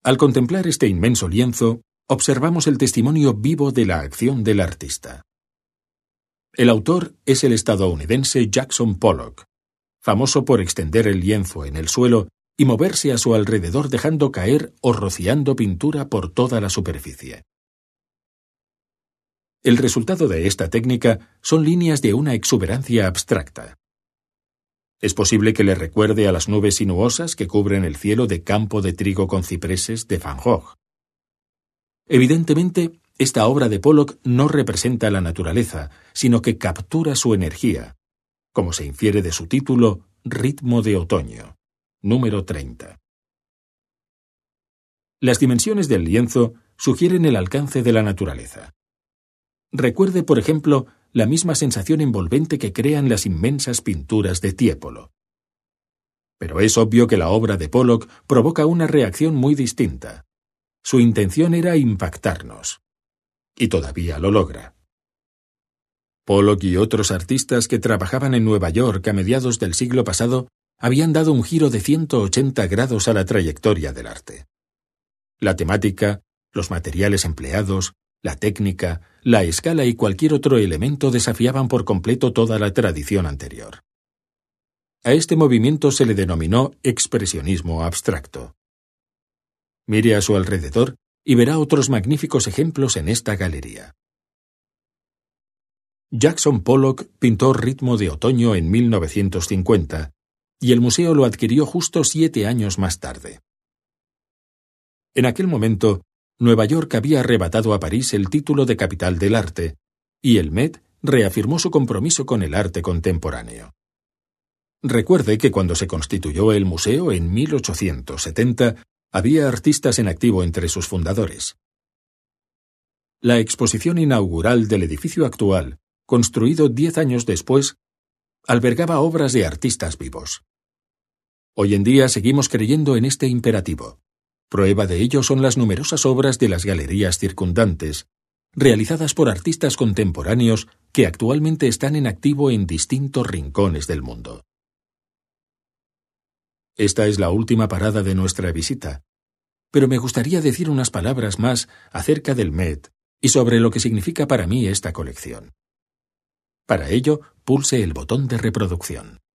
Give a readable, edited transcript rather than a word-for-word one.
Al contemplar este inmenso lienzo, observamos el testimonio vivo de la acción del artista. El autor es el estadounidense Jackson Pollock, famoso por extender el lienzo en el suelo y moverse a su alrededor dejando caer o rociando pintura por toda la superficie. El resultado de esta técnica son líneas de una exuberancia abstracta. Es posible que le recuerde a las nubes sinuosas que cubren el cielo de Campo de trigo con cipreses de Van Gogh. Evidentemente, esta obra de Pollock no representa la naturaleza, sino que captura su energía, como se infiere de su título Ritmo de otoño, número 30. Las dimensiones del lienzo sugieren el alcance de la naturaleza. Recuerde, por ejemplo, la misma sensación envolvente que crean las inmensas pinturas de Tiepolo. Pero es obvio que la obra de Pollock provoca una reacción muy distinta. Su intención era impactarnos. Y todavía lo logra. Pollock y otros artistas que trabajaban en Nueva York a mediados del siglo pasado habían dado un giro de 180 grados a la trayectoria del arte. La temática, los materiales empleados, la técnica, la escala y cualquier otro elemento desafiaban por completo toda la tradición anterior. A este movimiento se le denominó expresionismo abstracto. Mire a su alrededor y verá otros magníficos ejemplos en esta galería. Jackson Pollock pintó Ritmo de otoño en 1950 y el museo lo adquirió justo 7 años más tarde. En aquel momento, Nueva York había arrebatado a París el título de capital del arte, y el Met reafirmó su compromiso con el arte contemporáneo. Recuerde que cuando se constituyó el museo en 1870, había artistas en activo entre sus fundadores. La exposición inaugural del edificio actual, construido 10 años después, albergaba obras de artistas vivos. Hoy en día seguimos creyendo en este imperativo. Prueba de ello son las numerosas obras de las galerías circundantes, realizadas por artistas contemporáneos que actualmente están en activo en distintos rincones del mundo. Esta es la última parada de nuestra visita, pero me gustaría decir unas palabras más acerca del Met y sobre lo que significa para mí esta colección. Para ello, pulse el botón de reproducción.